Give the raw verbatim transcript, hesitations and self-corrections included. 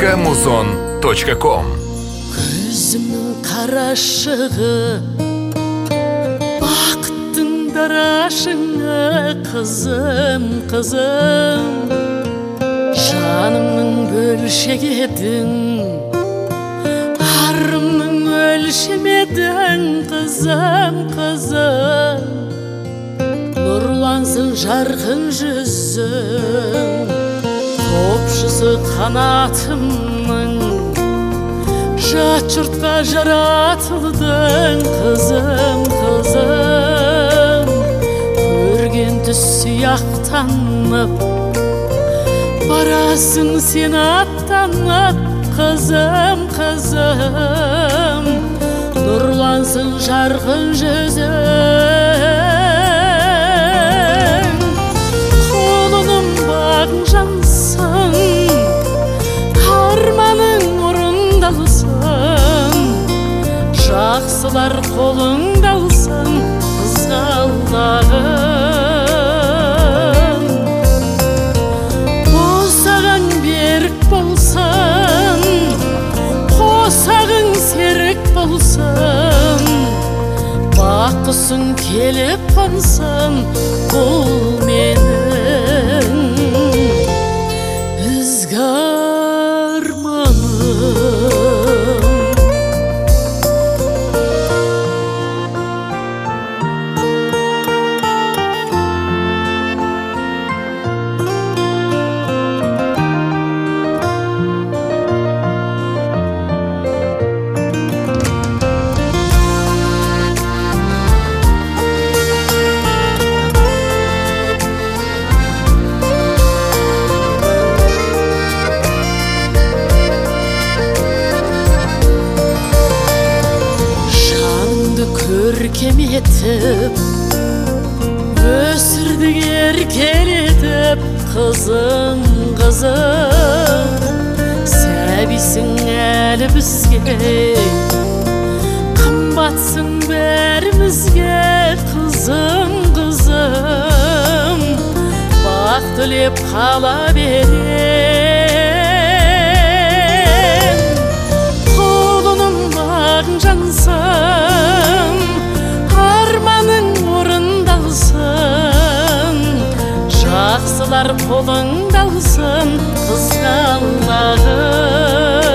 точка музон точка ком. Көзімнің қарашығы, бақыттың дарашыңа, қызым, қызым, жанымның бөлшегі едің, арымның өлшемедің, қызым, қызым, нұрлансын жарқын жүзің, топшысы қанатымның, жат жұртқа жаратылдың, қызым, қызым, көргенді сияқтанып, барасың сен аттанып, қызым, қызым, нұрлансын жарқын жүзің, қолының бағың жансың, арманың орындалсын, жақсылар қолыңда алсын, қызғалдағым. Босағаң берік болсын, қосағың серік болсын, баққысың келіп қонсын, бұл менің ізгі арманым. Көркем етіп, өсірдік еркелетіп, қызым, қызым, сәбисің әлі бізге, қымбатсың бәрімізге, қызым, қызым, бақ тілеп қала берем, қолының бағың жансың, арманың орындалсын, жақсылар қолыңда алсын, қызғалдағым.